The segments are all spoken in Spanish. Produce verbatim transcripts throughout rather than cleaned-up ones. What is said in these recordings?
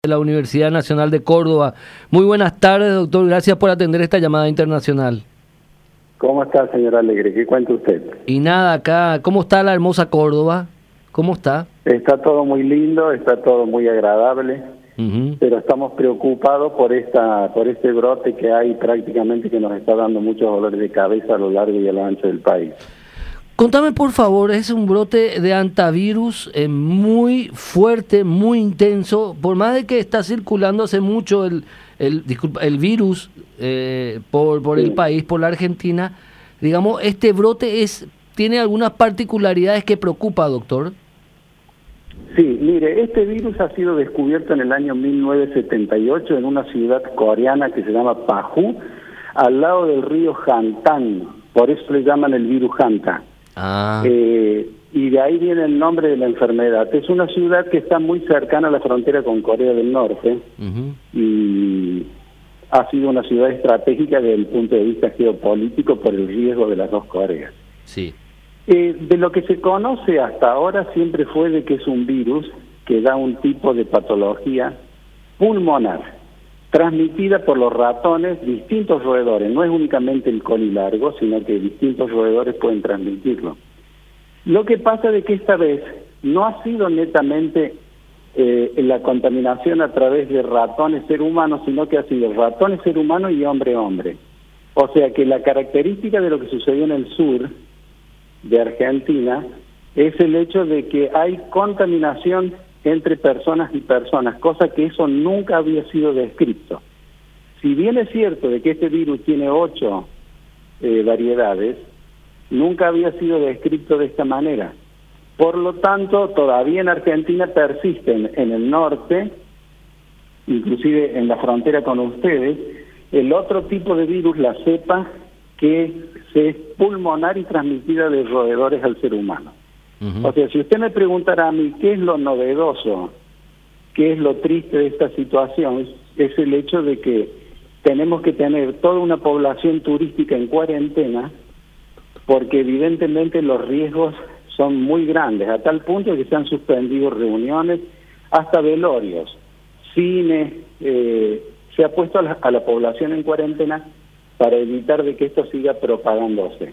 la Universidad Nacional de Córdoba. Muy buenas tardes, doctor. Gracias por atender esta llamada internacional. ¿Cómo está, señor Alegre? ¿Qué cuenta usted? Y nada, acá, ¿cómo está la hermosa Córdoba? ¿Cómo está? Está todo muy lindo, está todo muy agradable, Uh-huh. pero estamos preocupados por esta, por este brote que hay prácticamente que nos está dando muchos dolores de cabeza a lo largo y a lo ancho del país. Contame, por favor, es un brote de hantavirus eh, muy fuerte, muy intenso, por más de que está circulando hace mucho el, el, disculpa, el virus eh, por, por Sí. el país, por la Argentina, digamos, este brote es tiene algunas particularidades que preocupa, doctor. Sí, mire, este virus ha sido descubierto en el año mil novecientos setenta y ocho en una ciudad coreana que se llama Paju, al lado del río Hantan, por eso le llaman el virus Hanta. Ah. Eh, y de ahí viene el nombre de la enfermedad. Es una ciudad que está muy cercana a la frontera con Corea del Norte Uh-huh. y ha sido una ciudad estratégica desde el punto de vista geopolítico por el riesgo de las dos Coreas. Sí. Eh, de lo que se conoce hasta ahora siempre fue de que es un virus que da un tipo de patología pulmonar, transmitida por los ratones, distintos roedores. No es únicamente el colilargo, sino que distintos roedores pueden transmitirlo. Lo que pasa de que esta vez no ha sido netamente eh, la contaminación a través de ratones ser humanos, sino que ha sido ratones ser humano y hombre-hombre. O sea que la característica de lo que sucedió en el sur de Argentina es el hecho de que hay contaminación entre personas y personas, cosa que eso nunca había sido descrito. Si bien es cierto de que este virus tiene ocho eh, variedades, nunca había sido descrito de esta manera. Por lo tanto, todavía en Argentina persisten en el norte, inclusive en la frontera con ustedes, el otro tipo de virus, la cepa, que es pulmonar y transmitida de roedores al ser humano. Uh-huh. O sea, si usted me preguntara a mí qué es lo novedoso, qué es lo triste de esta situación, es el hecho de que tenemos que tener toda una población turística en cuarentena, porque evidentemente los riesgos son muy grandes, a tal punto que se han suspendido reuniones, hasta velorios, cine, eh, se ha puesto a la, a la población en cuarentena para evitar de que esto siga propagándose.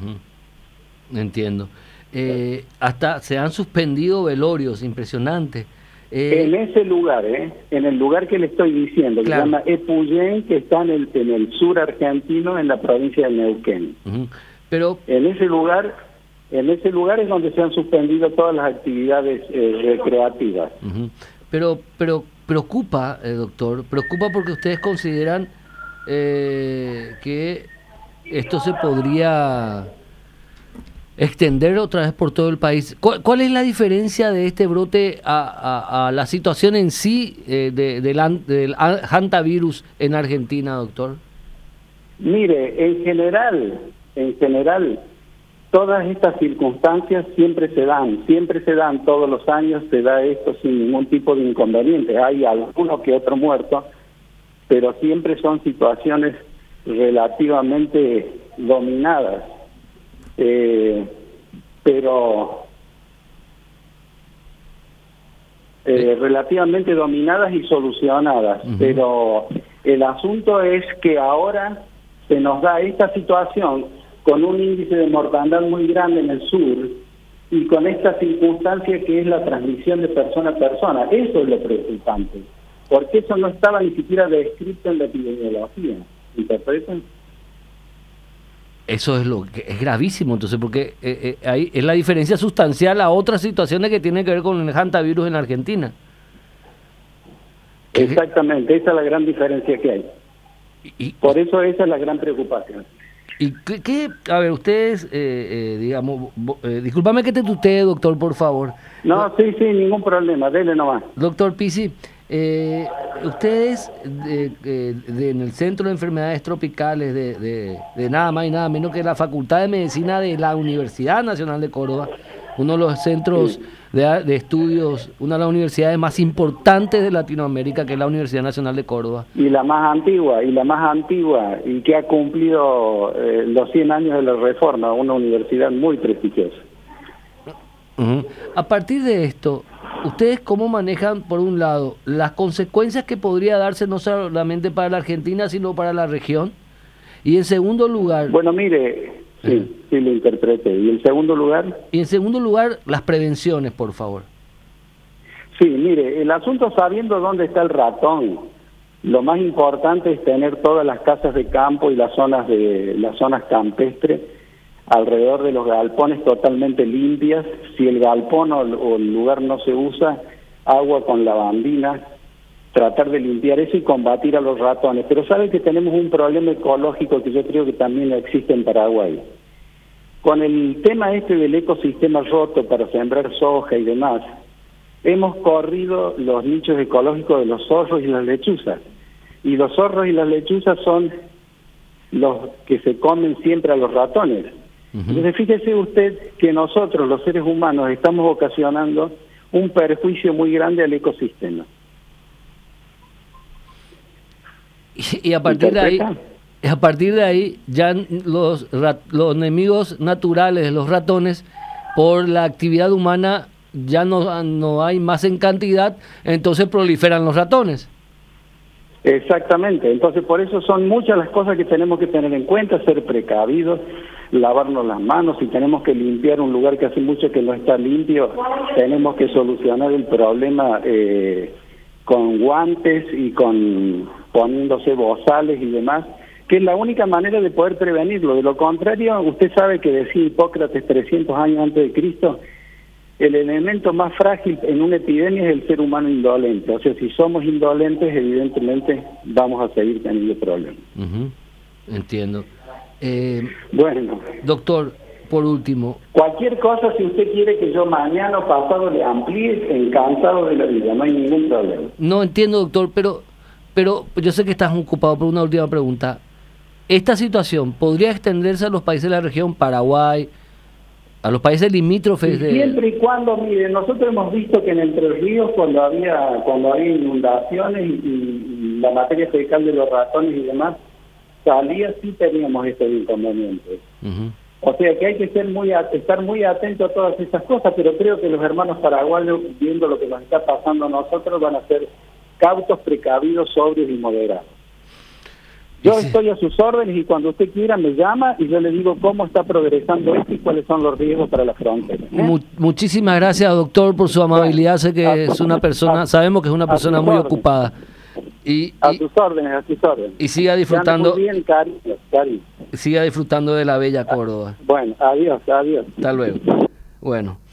Uh-huh. Entiendo. Eh, hasta se han suspendido velorios, impresionante. Eh, en ese lugar, ¿eh? en el lugar que le estoy diciendo, claro. que se llama Epuyén, que está en el, en el sur argentino, en la provincia de Neuquén. Uh-huh. Pero en ese lugar, en ese lugar es donde se han suspendido todas las actividades eh, recreativas. Uh-huh. Pero, pero preocupa, eh, doctor, preocupa porque ustedes consideran eh, que esto se podría extender otra vez por todo el país. ¿Cuál, cuál es la diferencia de este brote a, a, a la situación en sí eh, de, del, del hantavirus en Argentina, doctor? Mire, en general, en general, todas estas circunstancias siempre se dan, siempre se dan, todos los años se da esto sin ningún tipo de inconveniente. Hay alguno que otro muerto, pero siempre son situaciones relativamente dominadas. Eh, pero eh, relativamente dominadas y solucionadas, uh-huh. Pero el asunto es que ahora se nos da esta situación con un índice de mortandad muy grande en el sur y con esta circunstancia que es la transmisión de persona a persona. Eso es lo preocupante, porque eso no estaba ni siquiera descrito en la epidemiología. ¿Interpretan? Eso es lo que es gravísimo, entonces, porque eh, eh, ahí es la diferencia sustancial a otras situaciones que tienen que ver con el hantavirus en Argentina. Exactamente, esa es la gran diferencia que hay. Y, Por eso esa es la gran preocupación. Y qué, qué a ver, ustedes, eh, eh, digamos, eh, discúlpame que te tutee, doctor, por favor. No, sí, sí, ningún problema, dele nomás. Doctor Pizzi, eh, ustedes de, de, de, en el Centro de Enfermedades Tropicales de, de, de nada más y nada menos que la Facultad de Medicina de la Universidad Nacional de Córdoba, uno de los centros sí. de, de estudios, una de las universidades más importantes de Latinoamérica, que es la Universidad Nacional de Córdoba. Y la más antigua, y la más antigua, y que ha cumplido eh, los cien años de la Reforma, una universidad muy prestigiosa. Uh-huh. A partir de esto, ¿ustedes cómo manejan, por un lado, las consecuencias que podría darse no solamente para la Argentina, sino para la región? Y en segundo lugar... Bueno, mire, sí, uh-huh. sí lo interpreté. ¿Y en segundo lugar? Y en segundo lugar, las prevenciones, por favor. Sí, mire, el asunto sabiendo dónde está el ratón, lo más importante es tener todas las casas de campo y las zonas de las zonas campestres alrededor de los galpones totalmente limpias. Si el galpón o, o el lugar no se usa, agua con lavandina, tratar de limpiar eso y combatir a los ratones. Pero sabe que tenemos un problema ecológico que yo creo que también existe en Paraguay. Con el tema este del ecosistema roto para sembrar soja y demás, hemos corrido los nichos ecológicos de los zorros y las lechuzas. Y los zorros y las lechuzas son los que se comen siempre a los ratones. Uh-huh. Entonces fíjese usted que nosotros, los seres humanos, estamos ocasionando un perjuicio muy grande al ecosistema. Y, y a partir de ahí, a partir de ahí, ya los, los enemigos naturales de los ratones, por la actividad humana, ya no, no hay más en cantidad, entonces proliferan los ratones. Exactamente, entonces por eso son muchas las cosas que tenemos que tener en cuenta, ser precavidos, lavarnos las manos. Si tenemos que limpiar un lugar que hace mucho que no está limpio, tenemos que solucionar el problema eh, con guantes y con poniéndose bozales y demás, que es la única manera de poder prevenirlo. De lo contrario, usted sabe que decía Hipócrates trescientos años antes de Cristo, el elemento más frágil en una epidemia es el ser humano indolente. O sea, si somos indolentes, evidentemente vamos a seguir teniendo problemas. Uh-huh. Entiendo. Eh, bueno, doctor, por último... Cualquier cosa, si usted quiere que yo mañana o pasado le amplíe, encantado de la vida, no hay ningún problema. No entiendo, doctor, pero, pero yo sé que estás ocupado por una última pregunta. ¿Esta situación podría extenderse a los países de la región, Paraguay, a los países limítrofes? De... Siempre y cuando, mire, nosotros hemos visto que en Entre Ríos, cuando había cuando había inundaciones y, y la materia fecal de los ratones y demás, salía, sí teníamos estos inconvenientes. Uh-huh. O sea que hay que ser muy estar muy atento a todas esas cosas, pero creo que los hermanos paraguayos, viendo lo que nos está pasando a nosotros, van a ser cautos, precavidos, sobrios y moderados. Yo sí. estoy a sus órdenes y cuando usted quiera me llama y yo le digo cómo está progresando esto y cuáles son los riesgos para la frontera. ¿eh? Mu- muchísimas gracias, doctor, por su amabilidad. Sé que es una persona, sabemos que es una persona muy ocupada. Y, a y, tus órdenes, a tus órdenes. Y siga disfrutando. Muy bien, cariño, cariño. Siga disfrutando de la bella Córdoba. Bueno, adiós, adiós. Hasta luego. Bueno.